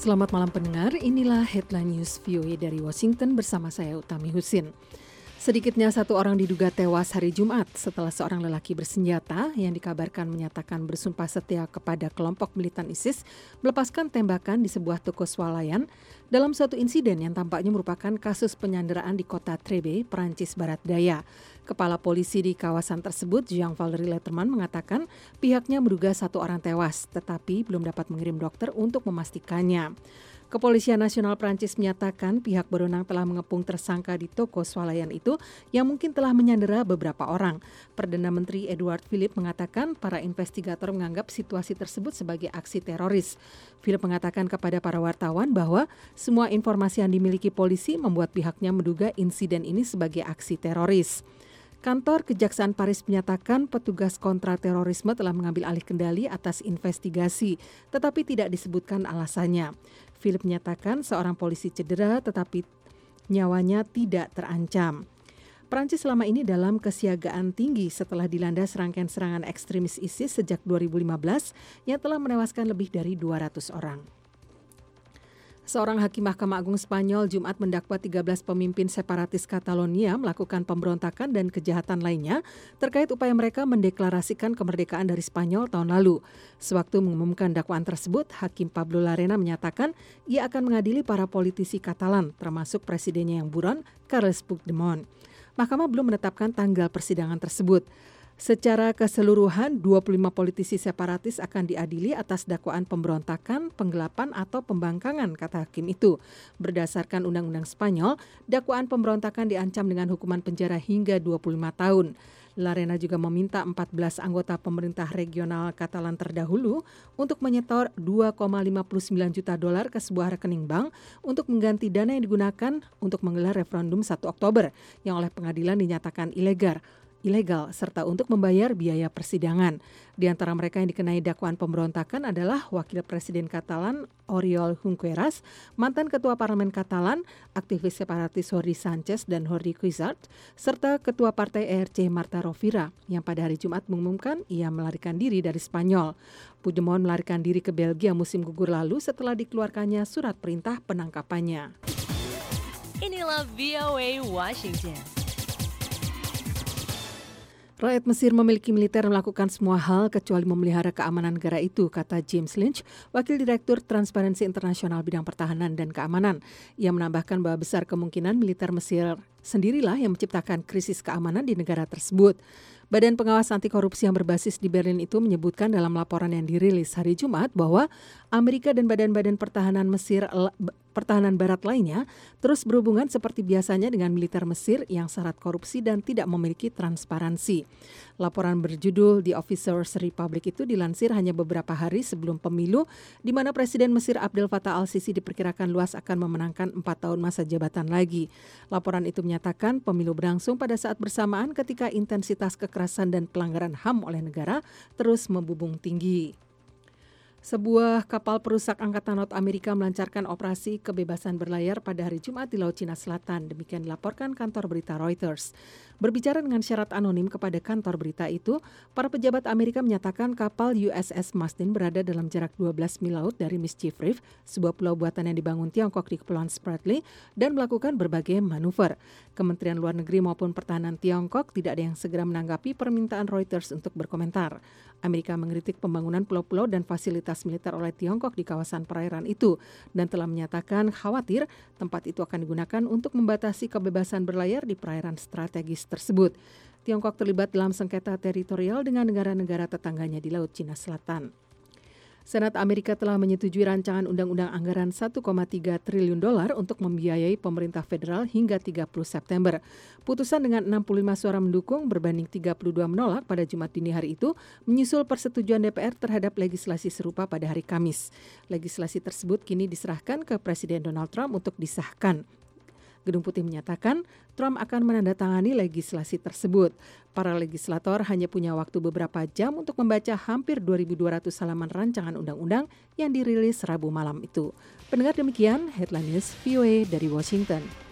Selamat malam pendengar, inilah Headline News VOA dari Washington bersama saya Utami Husin. Sedikitnya satu orang diduga tewas hari Jumat setelah seorang lelaki bersenjata yang dikabarkan menyatakan bersumpah setia kepada kelompok militan ISIS melepaskan tembakan di sebuah toko swalayan dalam suatu insiden yang tampaknya merupakan kasus penyanderaan di kota Trebe, Perancis Barat Daya. Kepala polisi di kawasan tersebut, Jean-Valery Letterman, mengatakan pihaknya menduga satu orang tewas, tetapi belum dapat mengirim dokter untuk memastikannya. Kepolisian Nasional Prancis menyatakan pihak berwenang telah mengepung tersangka di toko swalayan itu yang mungkin telah menyandera beberapa orang. Perdana Menteri Edouard Philippe mengatakan para investigator menganggap situasi tersebut sebagai aksi teroris. Philippe mengatakan kepada para wartawan bahwa semua informasi yang dimiliki polisi membuat pihaknya menduga insiden ini sebagai aksi teroris. Kantor Kejaksaan Paris menyatakan petugas kontraterorisme telah mengambil alih kendali atas investigasi, tetapi tidak disebutkan alasannya. Philippe menyatakan seorang polisi cedera tetapi nyawanya tidak terancam. Perancis selama ini dalam kesiagaan tinggi setelah dilanda serangkaian serangan ekstremis ISIS sejak 2015 yang telah menewaskan lebih dari 200 orang. Seorang hakim Mahkamah Agung Spanyol Jumat mendakwa 13 pemimpin separatis Catalonia melakukan pemberontakan dan kejahatan lainnya terkait upaya mereka mendeklarasikan kemerdekaan dari Spanyol tahun lalu. Sewaktu mengumumkan dakwaan tersebut, Hakim Pablo Larena menyatakan ia akan mengadili para politisi Katalan, termasuk presidennya yang buron, Carles Puigdemont. Mahkamah belum menetapkan tanggal persidangan tersebut. Secara keseluruhan, 25 politisi separatis akan diadili atas dakwaan pemberontakan, penggelapan atau pembangkangan, kata hakim itu. Berdasarkan Undang-Undang Spanyol, dakwaan pemberontakan diancam dengan hukuman penjara hingga 25 tahun. Larena juga meminta 14 anggota pemerintah regional Katalan terdahulu untuk menyetor $2,59 juta ke sebuah rekening bank untuk mengganti dana yang digunakan untuk menggelar referendum 1 Oktober yang oleh pengadilan dinyatakan ilegal serta untuk membayar biaya persidangan. Di antara mereka yang dikenai dakwaan pemberontakan adalah Wakil Presiden Katalan Oriol Junqueras, mantan Ketua Parlemen Katalan, aktivis separatis Jordi Sánchez dan Jordi Cuixart, serta Ketua Partai ERC Marta Rovira yang pada hari Jumat mengumumkan ia melarikan diri dari Spanyol. Puigdemont melarikan diri ke Belgia musim gugur lalu setelah dikeluarkannya surat perintah penangkapannya. Inilah VOA Washington. Rakyat Mesir memiliki militer melakukan semua hal kecuali memelihara keamanan negara itu, kata James Lynch, Wakil Direktur Transparansi Internasional Bidang Pertahanan dan Keamanan. Ia menambahkan bahwa besar kemungkinan militer Mesir sendirilah yang menciptakan krisis keamanan di negara tersebut. Badan Pengawas Anti Korupsi yang berbasis di Berlin itu menyebutkan dalam laporan yang dirilis hari Jumat bahwa Amerika dan badan-badan pertahanan barat lainnya terus berhubungan seperti biasanya dengan militer Mesir yang syarat korupsi dan tidak memiliki transparansi. Laporan berjudul The Officers Republic itu dilansir hanya beberapa hari sebelum pemilu di mana Presiden Mesir Abdel Fattah al-Sisi diperkirakan luas akan memenangkan 4 tahun masa jabatan lagi. Laporan itu menyatakan pemilu berlangsung pada saat bersamaan ketika intensitas kekerasan dan pelanggaran HAM oleh negara terus membubung tinggi. Sebuah kapal perusak Angkatan Laut Amerika melancarkan operasi kebebasan berlayar pada hari Jumat di Laut Cina Selatan. Demikian dilaporkan kantor berita Reuters. Berbicara dengan syarat anonim kepada kantor berita itu, para pejabat Amerika menyatakan kapal USS Mustin berada dalam jarak 12 mil laut dari Mischief Reef, sebuah pulau buatan yang dibangun Tiongkok di Kepulauan Spratly, dan melakukan berbagai manuver. Kementerian Luar Negeri maupun Pertahanan Tiongkok tidak ada yang segera menanggapi permintaan Reuters untuk berkomentar. Amerika mengkritik pembangunan pulau-pulau dan fasilitas militer oleh Tiongkok di kawasan perairan itu dan telah menyatakan khawatir tempat itu akan digunakan untuk membatasi kebebasan berlayar di perairan strategis tersebut. Tiongkok terlibat dalam sengketa teritorial dengan negara-negara tetangganya di Laut Cina Selatan. Senat Amerika telah menyetujui rancangan undang-undang anggaran $1,3 triliun untuk membiayai pemerintah federal hingga 30 September. Putusan dengan 65 suara mendukung berbanding 32 menolak pada Jumat dini hari itu menyusul persetujuan DPR terhadap legislasi serupa pada hari Kamis. Legislasi tersebut kini diserahkan ke Presiden Donald Trump untuk disahkan. Gedung Putih menyatakan Trump akan menandatangani legislasi tersebut. Para legislator hanya punya waktu beberapa jam untuk membaca hampir 2.200 halaman rancangan undang-undang yang dirilis Rabu malam itu. Pendengar, demikian Headline News VOA dari Washington.